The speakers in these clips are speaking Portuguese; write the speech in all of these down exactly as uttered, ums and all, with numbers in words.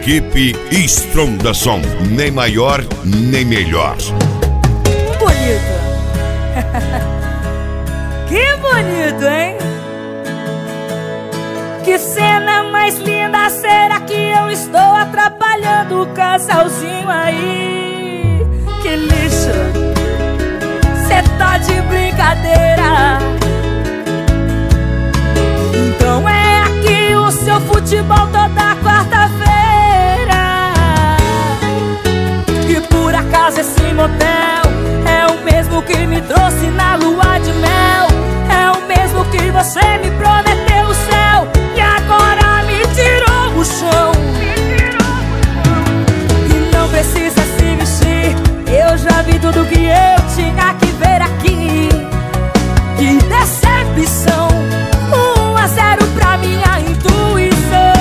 Equipe Stronda-som, nem maior, nem melhor. Bonito. Que bonito, hein? Que cena mais linda, será que eu estou atrapalhando o casalzinho aí? Que lixo, cê tá de brincadeira. Então é aqui o seu futebol toda quarta-feira. E por acaso esse motel é o mesmo que me trouxe na lua de mel. É o mesmo que você me prometeu o céu e agora me tirou o chão. E não precisa se vestir, eu já vi tudo que eu tinha que ver aqui. Que decepção, um a zero pra minha intuição.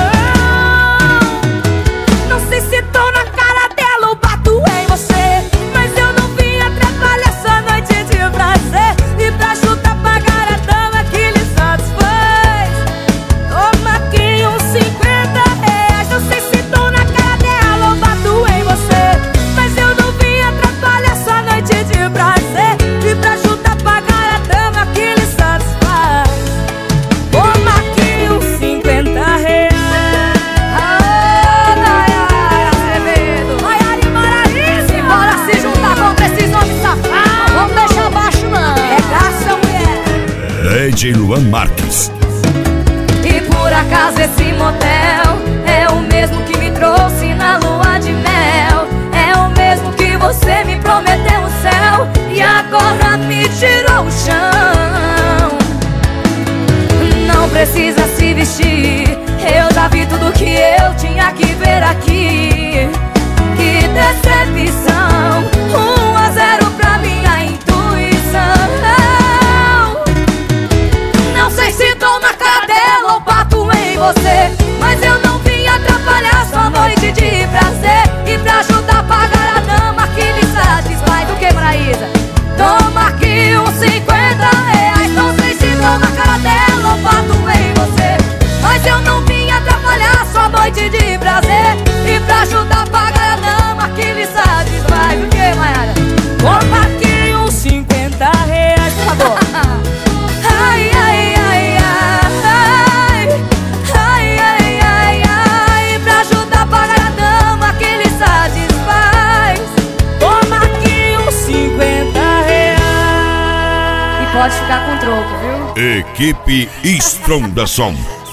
Não sei se tô na cara dela ou bato em você, mas eu não vim atrapalhar sua noite de prazer. E pra ajudar a pagar a dama que lhe satisfaz, toma aqui uns cinquenta reais. Não sei se tô na cara dela ou bato em você, mas eu não vim atrapalhar sua noite de prazer. E pra ajudar a pagar a dama que lhe satisfaz, toma aqui uns cinquenta reais. Ah, Nayara Azevedo, Nayara e Maraísa, bora se juntar contra esses homens safados. Vamos deixar baixo não, é graça, mulher. D J Luan Marques. E por acaso esse motel é o mesmo que me trouxe na lua de mel. É o mesmo que você me prometeu o céu e agora me tirou o chão. Não precisa se vestir, eu já vi tudo que eu tinha que ver aqui. Que decepção, um a zero pra minha intuição. Não sei se tô na cara dela ou bato em você, mas eu não vim atrapalhar sua noite de prazer. E pra ajudar a pagar a dama que lhe satisfaz, do que, Maraísa? Toma aqui uns cinquenta reais. Não sei se tô na cara dela ou bato em você, mas eu não vim atrapalhar sua noite de prazer. E pra ajudar a pagar a dama que lhe satisfaz, do que, Mayara? Toma aqui uns cinquenta reais, por favor. Ai, ai, ai, ai, ai, ai, ai, ai. Pra ajudar a pagar a dama que lhe satisfaz, toma aqui uns cinquenta reais. E pode ficar com troco, viu? Equipe Stronda-som.